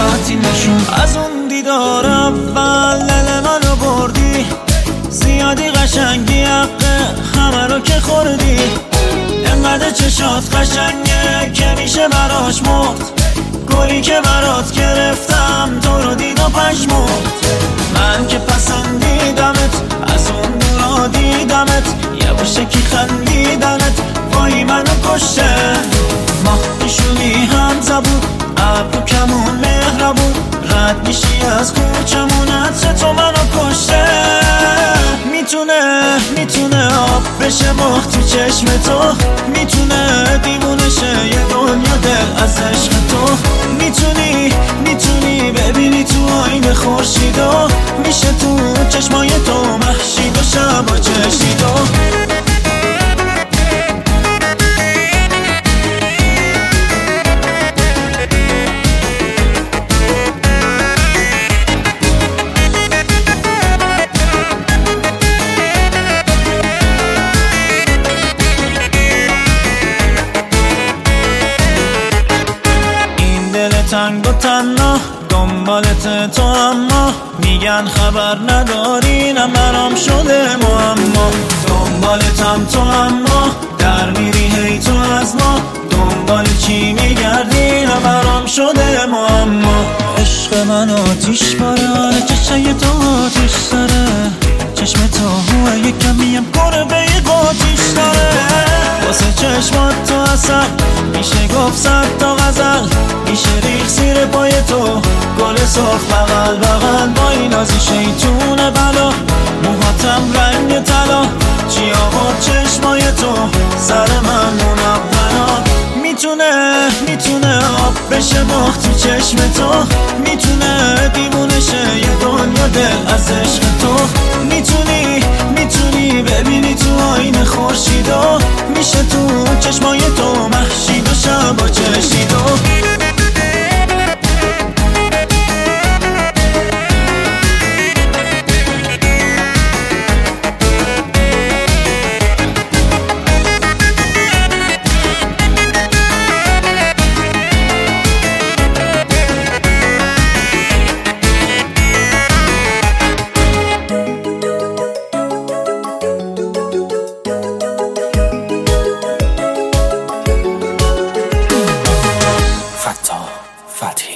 راحتی نشون. از اون دیدار اول دل منو بردی، زیادی قشنگی حقه همه رو که خوردی. انقدر چشات قشنگه که میشه براش مرد، گلی که برات گرفتم تو رو دید و پشمرد. من که پسندیدمت از اون دورا دیدمت، یه باشه که خندیدنت وای منو کشته. ماه پیشونی هم زبون ابرو کمون مهربون، رد میشی از کوچمون عطر تو منو کشته. میتونه آب بشه ماه تو چشم تو، میتونه دیوونه شه یه دنیا دل از عشق تو. میتونی ببینی تو آینه خورشیدو، میشه تو چشمای تو محشید و شبا چشیدو. تنگ و تنها دنبالت تو، اما میگن خبر نداری نه برام شده معما. دنبالتم تو اما در میری هی تو از ما، دنبال چی میگردی نه برام شده معما. عشق من آتیش باره، چشای تو آتیش داره، چشم تو هوه یکمیم گربه قاتیش داره. واسه چشمات تو اصل میشه گفت 100 تا غزل، میشه ریخ زیر پای تو گل سرخ بغل بغل. با این نازی شیطون بلا، موهاتم رنگ طلا، چی آورد چشمای تو سر من منونا. میتونه آب بشه ماه تو چشم تو، میتونه دیوونه شه یه دنیا دل از عشق تو. میتونی ببینی تو آینه خورشیدو، میشه تو چشمای تو محشید و شبا چشیدو. Fatih